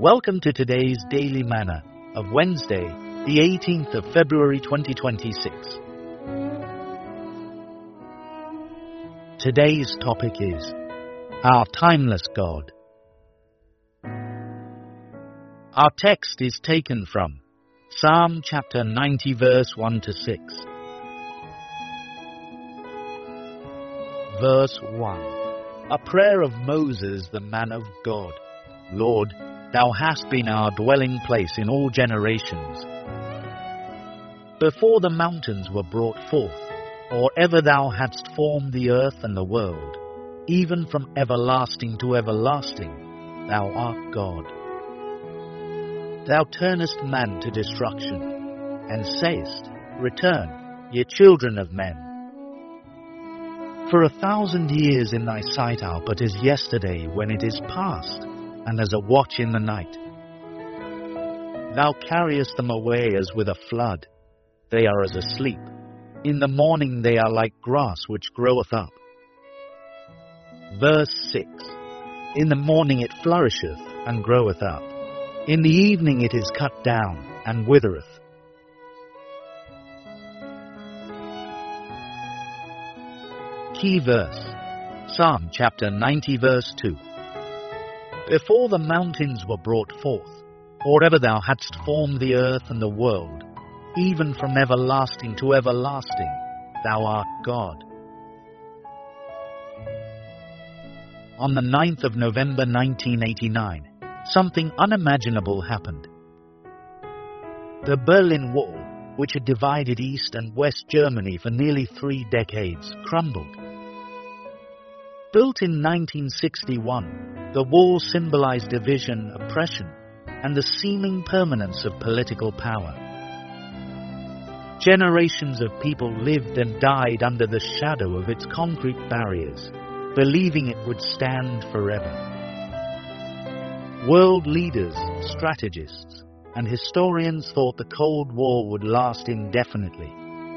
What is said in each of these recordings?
Welcome to today's Daily Manna of Wednesday, the 18th of February 2026. Today's topic is Our Timeless God. Our text is taken from Psalm chapter 90 verse 1 to 6. Verse 1. A prayer of Moses, the man of God. Lord, Thou hast been our dwelling place in all generations. Before the mountains were brought forth, or ever Thou hadst formed the earth and the world, even from everlasting to everlasting, Thou art God. Thou turnest man to destruction, and sayest, Return, ye children of men. For 1,000 years in Thy sight are but as yesterday when it is past, and as a watch in the night. Thou carriest them away as with a flood. They are as asleep. In the morning they are like grass which groweth up. Verse 6. In the morning it flourisheth and groweth up. In the evening it is cut down and withereth. Key verse. Psalm chapter 90 verse 2. Before the mountains were brought forth, or ever Thou hadst formed the earth and the world, even from everlasting to everlasting, Thou art God. On the 9th of November 1989, something unimaginable happened. The Berlin Wall, which had divided East and West Germany for nearly 3 decades, crumbled. Built in 1961, the wall symbolized division, oppression, and the seeming permanence of political power. Generations of people lived and died under the shadow of its concrete barriers, believing it would stand forever. World leaders, strategists, and historians thought the Cold War would last indefinitely.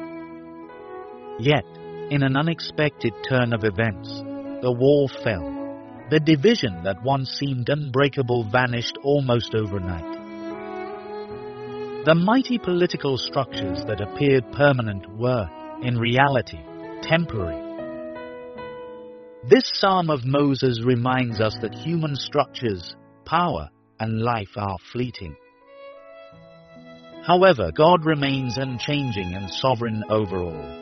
Yet, in an unexpected turn of events, the wall fell. The division that once seemed unbreakable vanished almost overnight. The mighty political structures that appeared permanent were, in reality, temporary. This Psalm of Moses reminds us that human structures, power, and life are fleeting. However, God remains unchanging and sovereign over all.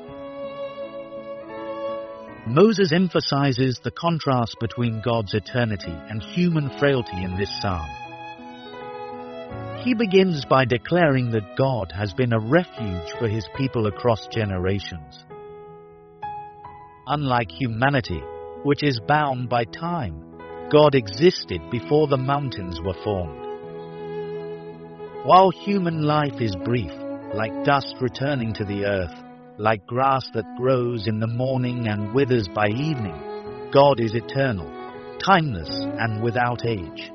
Moses emphasizes the contrast between God's eternity and human frailty in this psalm. He begins by declaring that God has been a refuge for His people across generations. Unlike humanity, which is bound by time, God existed before the mountains were formed. While human life is brief, like dust returning to the earth, like grass that grows in the morning and withers by evening, God is eternal, timeless, and without age.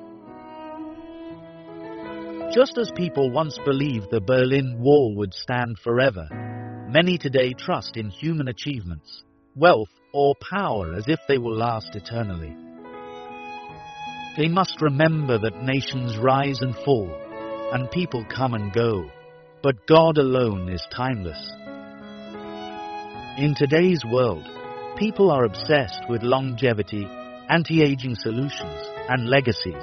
Just as people once believed the Berlin Wall would stand forever, many today trust in human achievements, wealth, or power as if they will last eternally. They must remember that nations rise and fall, and people come and go, but God alone is timeless. In today's world, people are obsessed with longevity, anti-aging solutions, and legacies.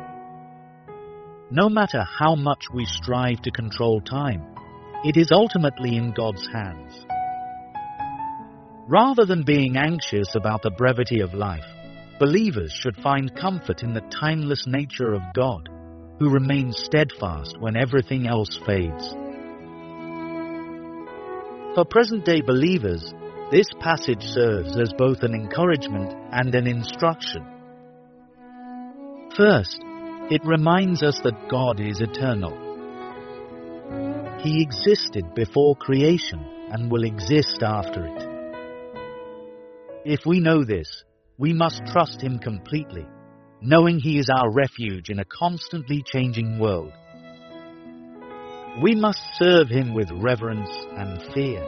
No matter how much we strive to control time, it is ultimately in God's hands. Rather than being anxious about the brevity of life, believers should find comfort in the timeless nature of God, who remains steadfast when everything else fades. For present-day believers, this passage serves as both an encouragement and an instruction. First, it reminds us that God is eternal. He existed before creation and will exist after it. If we know this, we must trust Him completely, knowing He is our refuge in a constantly changing world. We must serve Him with reverence and fear.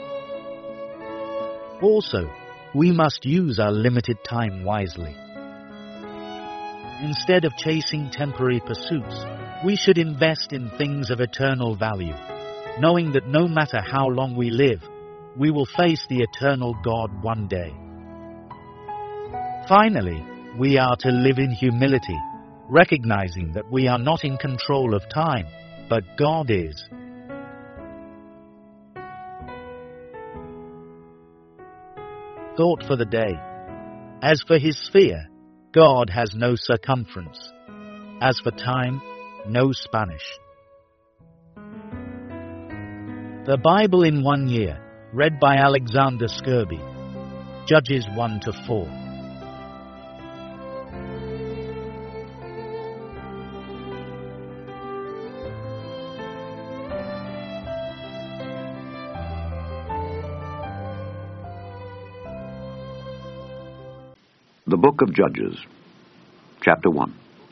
Also, we must use our limited time wisely. Instead of chasing temporary pursuits, we should invest in things of eternal value, knowing that no matter how long we live, we will face the eternal God one day. Finally, we are to live in humility, recognizing that we are not in control of time, but God is. Thought for the day. As for his sphere, God has no circumference. As for time, no Spanish. The Bible in 1 year, read by Alexander Skirby. Judges 1-4. The Book of Judges, Chapter 1.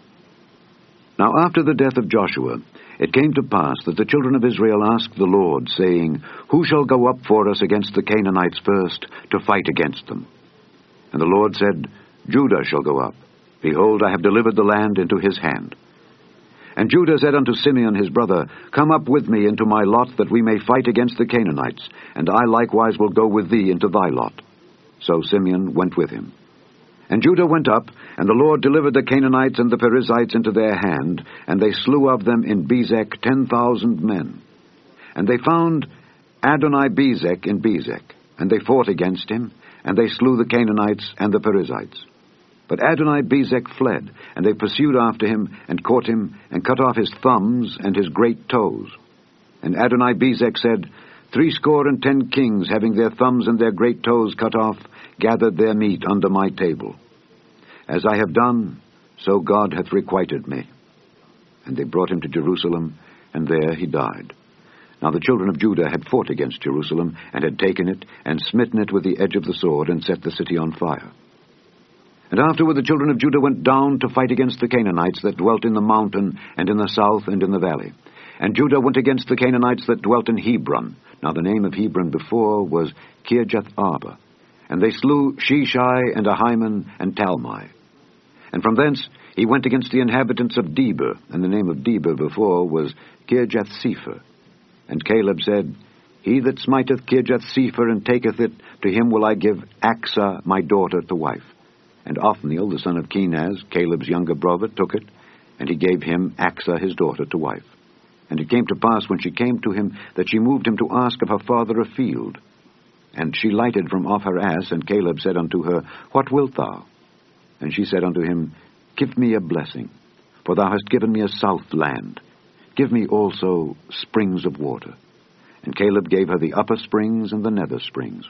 Now after the death of Joshua, it came to pass that the children of Israel asked the Lord, saying, Who shall go up for us against the Canaanites first, to fight against them? And the Lord said, Judah shall go up. Behold, I have delivered the land into his hand. And Judah said unto Simeon his brother, Come up with me into my lot, that we may fight against the Canaanites, and I likewise will go with thee into thy lot. So Simeon went with him. And Judah went up, and the Lord delivered the Canaanites and the Perizzites into their hand, and they slew of them in Bezek 10,000 men. And they found Adoni-Bezek in Bezek, and they fought against him, and they slew the Canaanites and the Perizzites. But Adoni-Bezek fled, and they pursued after him, and caught him, and cut off his thumbs and his great toes. And Adoni-Bezek said, 70 kings, having their thumbs and their great toes cut off, gathered their meat under my table. As I have done, so God hath requited me. And they brought him to Jerusalem, and there he died. Now the children of Judah had fought against Jerusalem, and had taken it, and smitten it with the edge of the sword, and set the city on fire. And afterward the children of Judah went down to fight against the Canaanites that dwelt in the mountain, and in the south, and in the valley. And Judah went against the Canaanites that dwelt in Hebron. Now the name of Hebron before was Kirjath-Arba. And they slew Sheshai, and Ahiman, and Talmai. And from thence he went against the inhabitants of Debir, and the name of Debir before was Kirjath-Sepher. And Caleb said, He that smiteth Kirjath-Sepher, and taketh it, to him will I give Achsah my daughter to wife. And Othniel, the son of Kenaz, Caleb's younger brother, took it, and he gave him Achsah his daughter to wife. And it came to pass, when she came to him, that she moved him to ask of her father a field. And she lighted from off her ass, and Caleb said unto her, What wilt thou? And she said unto him, Give me a blessing, for thou hast given me a south land. Give me also springs of water. And Caleb gave her the upper springs and the nether springs.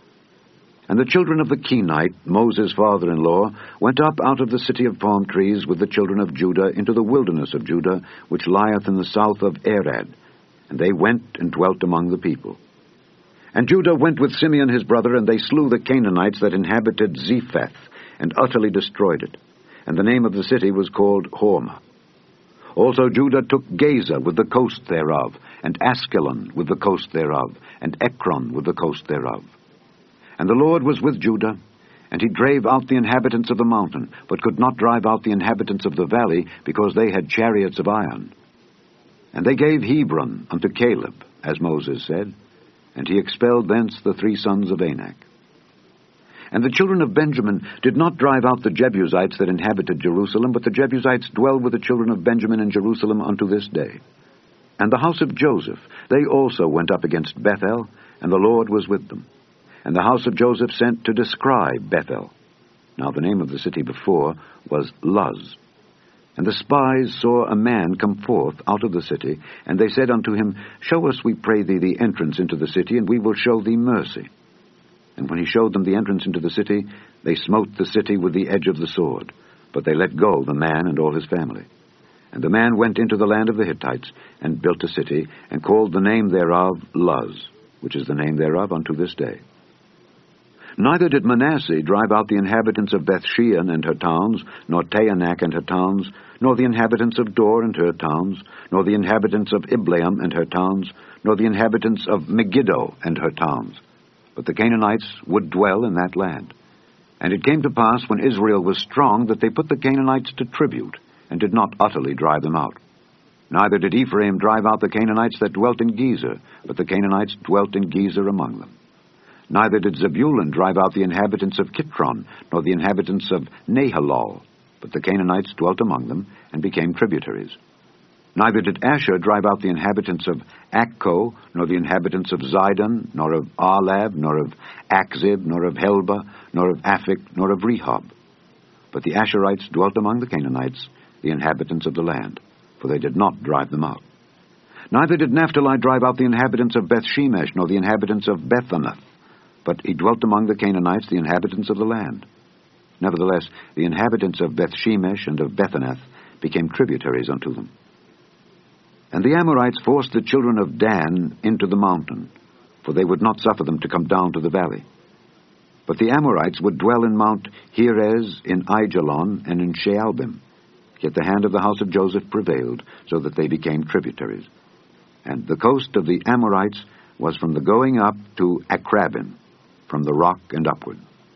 And the children of the Kenite, Moses' father-in-law, went up out of the city of palm trees with the children of Judah into the wilderness of Judah, which lieth in the south of Arad. And they went and dwelt among the people. And Judah went with Simeon his brother, and they slew the Canaanites that inhabited Zephath, and utterly destroyed it. And the name of the city was called Hormah. Also Judah took Gaza with the coast thereof, and Askelon with the coast thereof, and Ekron with the coast thereof. And the Lord was with Judah, and he drave out the inhabitants of the mountain, but could not drive out the inhabitants of the valley, because they had chariots of iron. And they gave Hebron unto Caleb, as Moses said, and he expelled thence the 3 sons of Anak. And the children of Benjamin did not drive out the Jebusites that inhabited Jerusalem, but the Jebusites dwell with the children of Benjamin in Jerusalem unto this day. And the house of Joseph, they also went up against Bethel, and the Lord was with them. And the house of Joseph sent to describe Bethel. Now the name of the city before was Luz. And the spies saw a man come forth out of the city, and they said unto him, Show us, we pray thee, the entrance into the city, and we will show thee mercy. And when he showed them the entrance into the city, they smote the city with the edge of the sword. But they let go the man and all his family. And the man went into the land of the Hittites, and built a city, and called the name thereof Luz, which is the name thereof unto this day. Neither did Manasseh drive out the inhabitants of Bethshean and her towns, nor Taanach and her towns, nor the inhabitants of Dor and her towns, nor the inhabitants of Ibleam and her towns, nor the inhabitants of Megiddo and her towns. But the Canaanites would dwell in that land. And it came to pass, when Israel was strong, that they put the Canaanites to tribute, and did not utterly drive them out. Neither did Ephraim drive out the Canaanites that dwelt in Gezer, but the Canaanites dwelt in Gezer among them. Neither did Zebulun drive out the inhabitants of Kitron, nor the inhabitants of Nahalol, but the Canaanites dwelt among them, and became tributaries. Neither did Asher drive out the inhabitants of Akko, nor the inhabitants of Zidon, nor of Arlab, nor of Akzib, nor of Helba, nor of Aphik, nor of Rehob. But the Asherites dwelt among the Canaanites, the inhabitants of the land, for they did not drive them out. Neither did Naphtali drive out the inhabitants of Bethshemesh, nor the inhabitants of Bethanath, but he dwelt among the Canaanites, the inhabitants of the land. Nevertheless, the inhabitants of Bethshemesh and of Bethanath became tributaries unto them. And the Amorites forced the children of Dan into the mountain, for they would not suffer them to come down to the valley. But the Amorites would dwell in Mount Heres, in Aijalon, and in Shaalbim. Yet the hand of the house of Joseph prevailed, so that they became tributaries. And the coast of the Amorites was from the going up to Akrabim, from the rock and upward.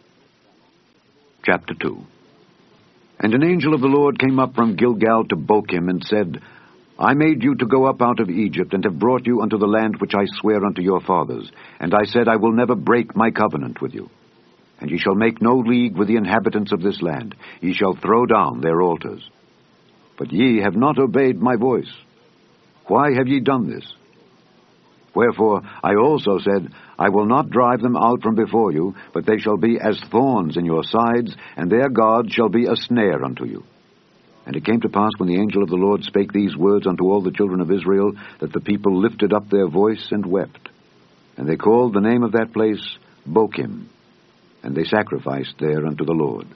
Chapter 2. And an angel of the Lord came up from Gilgal to Bochim, and said, I made you to go up out of Egypt, and have brought you unto the land which I swear unto your fathers. And I said, I will never break my covenant with you. And ye shall make no league with the inhabitants of this land. Ye shall throw down their altars. But ye have not obeyed my voice. Why have ye done this? Wherefore I also said, I will not drive them out from before you, but they shall be as thorns in your sides, and their God shall be a snare unto you. And it came to pass, when the angel of the Lord spake these words unto all the children of Israel, that the people lifted up their voice and wept. And they called the name of that place Bochim, and they sacrificed there unto the Lord.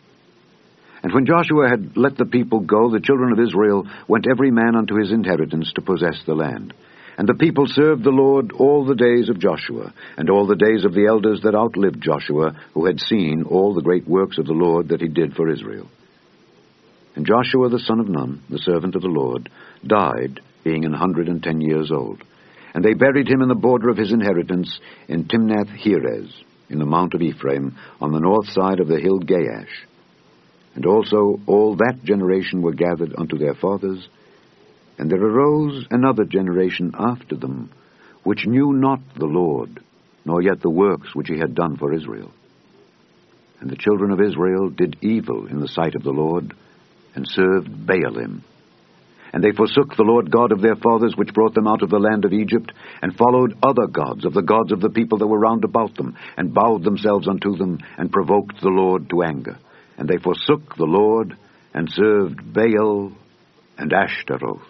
And when Joshua had let the people go, the children of Israel went every man unto his inheritance to possess the land. And the people served the Lord all the days of Joshua, and all the days of the elders that outlived Joshua, who had seen all the great works of the Lord that he did for Israel. And Joshua the son of Nun, the servant of the Lord, died, being 110 years old. And they buried him in the border of his inheritance in Timnath-Heres, in the mount of Ephraim, on the north side of the hill Gaash. And also all that generation were gathered unto their fathers. And there arose another generation after them, which knew not the Lord, nor yet the works which he had done for Israel. And the children of Israel did evil in the sight of the Lord, and served Baalim. And they forsook the Lord God of their fathers, which brought them out of the land of Egypt, and followed other gods of the gods of the people that were round about them, and bowed themselves unto them, and provoked the Lord to anger. And they forsook the Lord, and served Baal and Ashtaroth.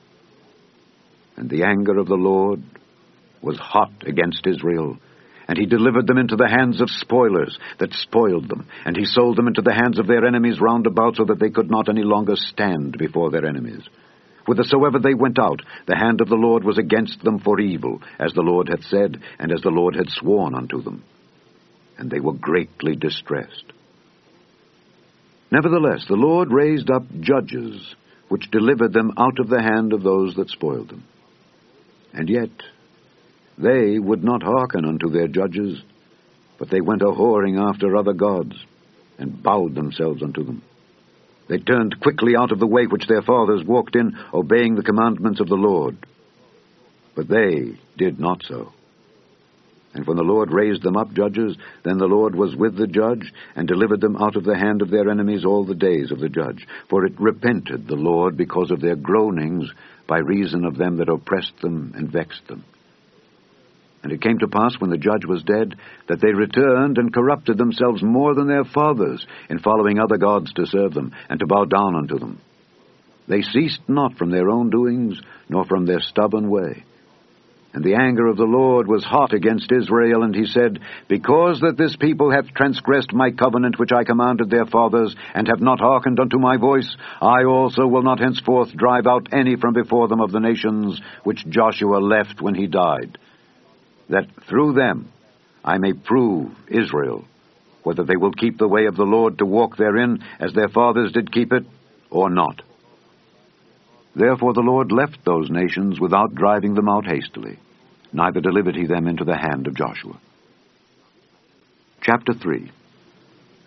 And the anger of the Lord was hot against Israel, and he delivered them into the hands of spoilers that spoiled them, and he sold them into the hands of their enemies round about, so that they could not any longer stand before their enemies. Whithersoever they went out, the hand of the Lord was against them for evil, as the Lord hath said, and as the Lord had sworn unto them. And they were greatly distressed. Nevertheless, the Lord raised up judges, which delivered them out of the hand of those that spoiled them. And yet they would not hearken unto their judges, but they went a-whoring after other gods, and bowed themselves unto them. They turned quickly out of the way which their fathers walked in, obeying the commandments of the Lord. But they did not so. And when the Lord raised them up judges, then the Lord was with the judge, and delivered them out of the hand of their enemies all the days of the judge. For it repented the Lord because of their groanings, by reason of them that oppressed them and vexed them. And it came to pass, when the judge was dead, that they returned and corrupted themselves more than their fathers, in following other gods to serve them, and to bow down unto them. They ceased not from their own doings, nor from their stubborn way. And the anger of the Lord was hot against Israel, and he said, Because that this people hath transgressed my covenant which I commanded their fathers, and have not hearkened unto my voice, I also will not henceforth drive out any from before them of the nations which Joshua left when he died, that through them I may prove Israel, whether they will keep the way of the Lord to walk therein, as their fathers did keep it, or not. Therefore the Lord left those nations without driving them out hastily, neither delivered he them into the hand of Joshua. Chapter 3.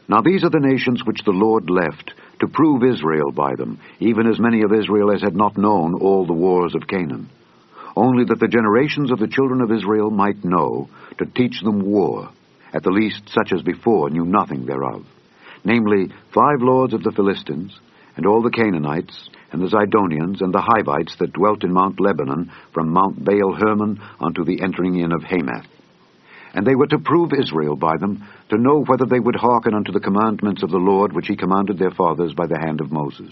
Now these are the nations which the Lord left, to prove Israel by them, even as many of Israel as had not known all the wars of Canaan, only that the generations of the children of Israel might know, to teach them war, at the least such as before knew nothing thereof, namely 5 lords of the Philistines, and all the Canaanites, and the Zidonians, and the Hivites that dwelt in Mount Lebanon, from Mount Baal Hermon unto the entering in of Hamath. And they were to prove Israel by them, to know whether they would hearken unto the commandments of the Lord, which he commanded their fathers by the hand of Moses.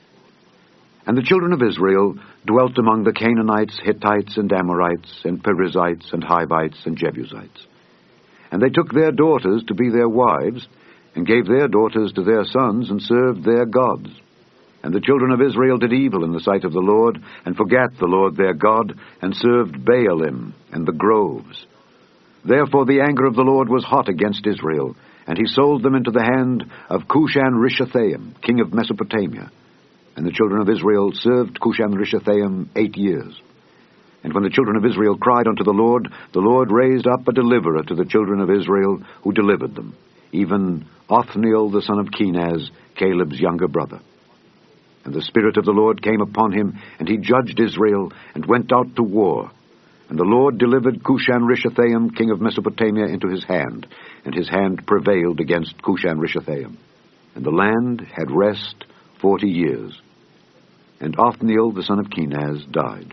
And the children of Israel dwelt among the Canaanites, Hittites, and Amorites, and Perizzites, and Hivites, and Jebusites. And they took their daughters to be their wives, and gave their daughters to their sons, and served their gods. And the children of Israel did evil in the sight of the Lord, and forgat the Lord their God, and served Baalim and the groves. Therefore the anger of the Lord was hot against Israel, and he sold them into the hand of Cushan-Rishathaim, king of Mesopotamia. And the children of Israel served Cushan-Rishathaim 8 years. And when the children of Israel cried unto the Lord raised up a deliverer to the children of Israel, who delivered them, even Othniel the son of Kenaz, Caleb's younger brother. And the Spirit of the Lord came upon him, and he judged Israel, and went out to war. And the Lord delivered Cushan-Rishathaim, king of Mesopotamia, into his hand, and his hand prevailed against Cushan-Rishathaim. And the land had rest 40 years. And Othniel the son of Kenaz died.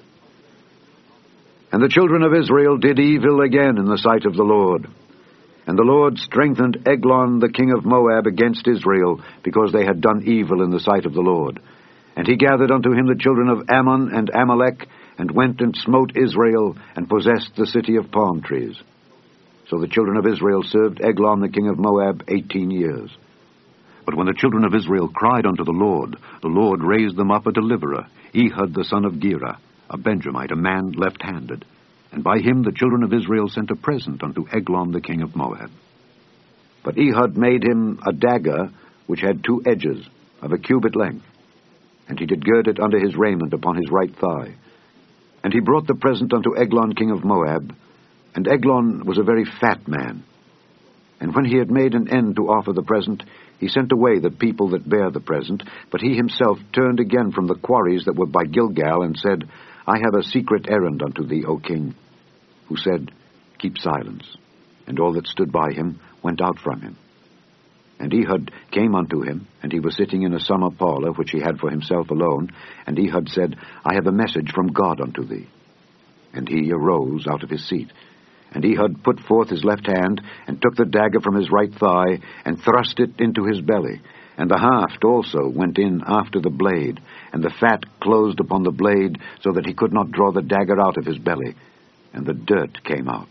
And the children of Israel did evil again in the sight of the Lord. And the Lord strengthened Eglon the king of Moab against Israel, because they had done evil in the sight of the Lord. And he gathered unto him the children of Ammon and Amalek, and went and smote Israel, and possessed the city of palm trees. So the children of Israel served Eglon the king of Moab 18 years. But when the children of Israel cried unto the Lord raised them up a deliverer, Ehud the son of Gera, a Benjamite, a man left-handed. And by him the children of Israel sent a present unto Eglon the king of Moab. But Ehud made him a dagger which had 2 edges, of a cubit length, and he did gird it under his raiment upon his right thigh. And he brought the present unto Eglon king of Moab, and Eglon was a very fat man. And when he had made an end to offer the present, he sent away the people that bare the present, but he himself turned again from the quarries that were by Gilgal, and said, I have a secret errand unto thee, O king. Who said, Keep silence. And all that stood by him went out from him. And Ehud came unto him, and he was sitting in a summer parlor, which he had for himself alone. And Ehud said, I have a message from God unto thee. And he arose out of his seat. And Ehud put forth his left hand, and took the dagger from his right thigh, and thrust it into his belly. And the haft also went in after the blade, and the fat closed upon the blade, so that he could not draw the dagger out of his belly, and the dirt came out.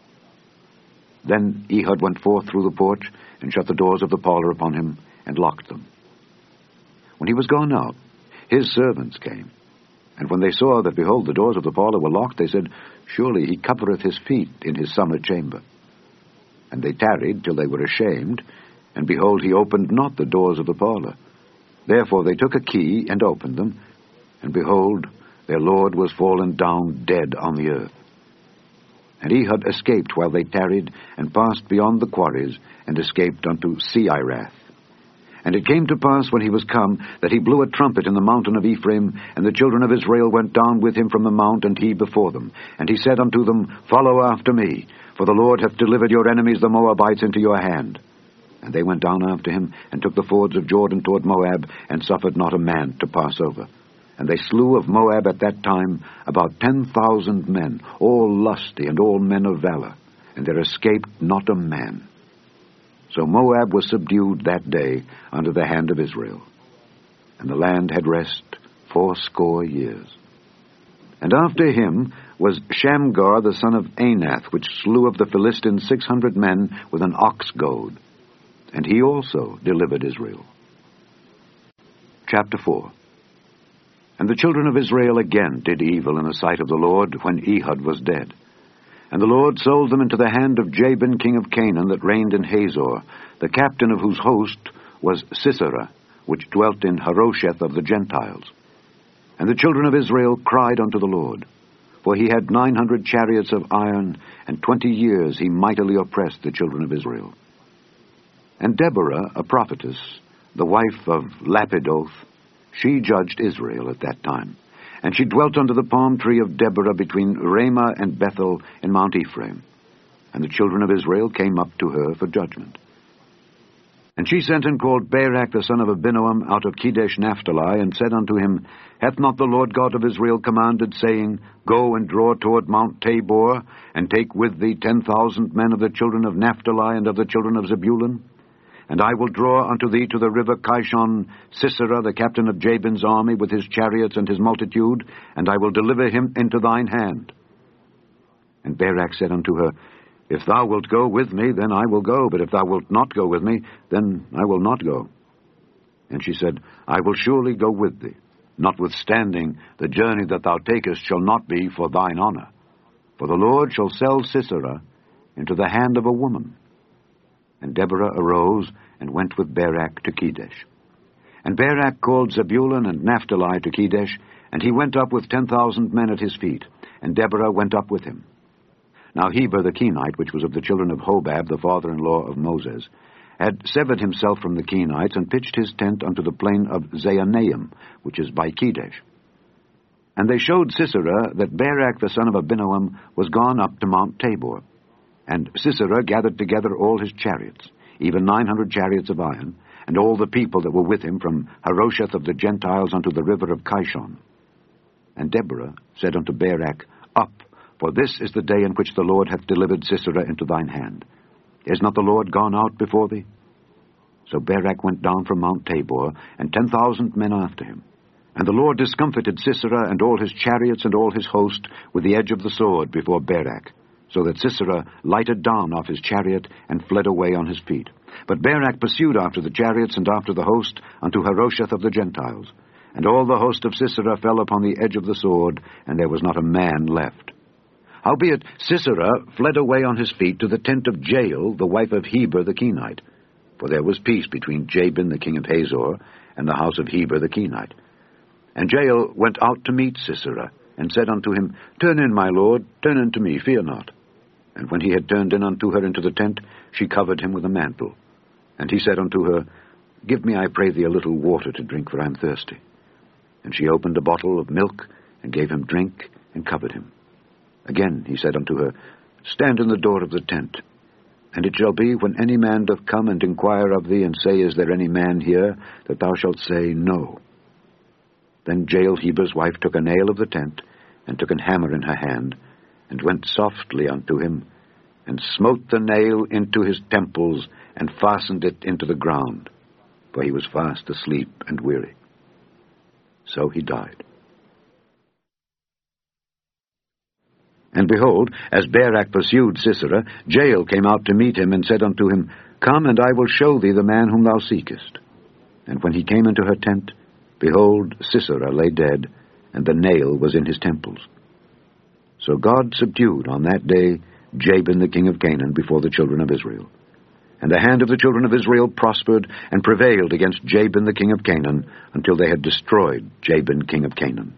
Then Ehud went forth through the porch, and shut the doors of the parlor upon him, and locked them. When he was gone out, his servants came. And when they saw that, behold, the doors of the parlor were locked, they said, Surely he covereth his feet in his summer chamber. And they tarried till they were ashamed, and behold, he opened not the doors of the parlor. Therefore they took a key, and opened them, and behold, their lord was fallen down dead on the earth. And Ehud escaped while they tarried, and passed beyond the quarries, and escaped unto Seirath. And it came to pass, when he was come, that he blew a trumpet in the mountain of Ephraim, and the children of Israel went down with him from the mount, and he before them. And he said unto them, Follow after me, for the Lord hath delivered your enemies the Moabites into your hand. And they went down after him, and took the fords of Jordan toward Moab, and suffered not a man to pass over. And they slew of Moab at that time about 10,000 men, all lusty and all men of valor, and there escaped not a man. So Moab was subdued that day under the hand of Israel. And the land had rest 80 years. And after him was Shamgar the son of Anath, which slew of the Philistines 600 men with an ox goad. And he also delivered Israel. Chapter 4. And the children of Israel again did evil in the sight of the Lord, when Ehud was dead. And the Lord sold them into the hand of Jabin king of Canaan, that reigned in Hazor, the captain of whose host was Sisera, which dwelt in Harosheth of the Gentiles. And the children of Israel cried unto the Lord, for he had 900 chariots of iron, and 20 years he mightily oppressed the children of Israel. And Deborah, a prophetess, the wife of Lapidoth, she judged Israel at that time. And she dwelt under the palm tree of Deborah between Ramah and Bethel in Mount Ephraim. And the children of Israel came up to her for judgment. And she sent and called Barak the son of Abinoam out of Kedesh Naphtali, and said unto him, Hath not the Lord God of Israel commanded, saying, Go and draw toward Mount Tabor, and take with thee 10,000 men of the children of Naphtali and of the children of Zebulun? And I will draw unto thee to the river Kishon Sisera, the captain of Jabin's army, with his chariots and his multitude, and I will deliver him into thine hand. And Barak said unto her, If thou wilt go with me, then I will go, but if thou wilt not go with me, then I will not go. And she said, I will surely go with thee. Notwithstanding, the journey that thou takest shall not be for thine honor. For the Lord shall sell Sisera into the hand of a woman. And Deborah arose and went with Barak to Kedesh. And Barak called Zebulun and Naphtali to Kedesh, and he went up with 10,000 men at his feet, and Deborah went up with him. Now Heber the Kenite, which was of the children of Hobab, the father-in-law of Moses, had severed himself from the Kenites, and pitched his tent unto the plain of Zaanaim, which is by Kedesh. And they showed Sisera that Barak the son of Abinoam was gone up to Mount Tabor. And Sisera gathered together all his chariots, even 900 chariots of iron, and all the people that were with him from Harosheth of the Gentiles unto the river of Kishon. And Deborah said unto Barak, Up, for this is the day in which the Lord hath delivered Sisera into thine hand. Is not the Lord gone out before thee? So Barak went down from Mount Tabor, and 10,000 men after him. And the Lord discomfited Sisera and all his chariots and all his host with the edge of the sword before Barak, so that Sisera lighted down off his chariot and fled away on his feet. But Barak pursued after the chariots and after the host unto Harosheth of the Gentiles. And all the host of Sisera fell upon the edge of the sword, and there was not a man left. Howbeit Sisera fled away on his feet to the tent of Jael, the wife of Heber the Kenite. For there was peace between Jabin the king of Hazor and the house of Heber the Kenite. And Jael went out to meet Sisera, and said unto him, Turn in, my lord, turn in to me, fear not. And when he had turned in unto her into the tent, she covered him with a mantle. And he said unto her, Give me, I pray thee, a little water to drink, for I am thirsty. And she opened a bottle of milk, and gave him drink, and covered him. Again he said unto her, Stand in the door of the tent. And it shall be, when any man doth come and inquire of thee, and say, Is there any man here? That thou shalt say, No. Then Jael Heber's wife took a nail of the tent, and took an hammer in her hand, and went softly unto him, and smote the nail into his temples, and fastened it into the ground, for he was fast asleep and weary. So he died. And behold, as Barak pursued Sisera, Jael came out to meet him, and said unto him, Come, and I will show thee the man whom thou seekest. And when he came into her tent, behold, Sisera lay dead, and the nail was in his temples. So God subdued on that day Jabin the king of Canaan before the children of Israel. And the hand of the children of Israel prospered and prevailed against Jabin the king of Canaan until they had destroyed Jabin king of Canaan.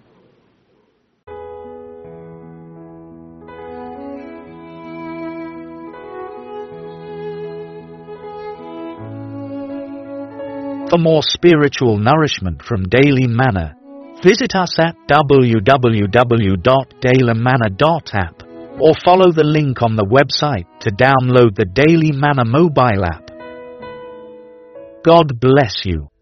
For more spiritual nourishment from Daily Manna, visit us at www.dailymanna.app or follow the link on the website to download the Daily Manna mobile app. God bless you.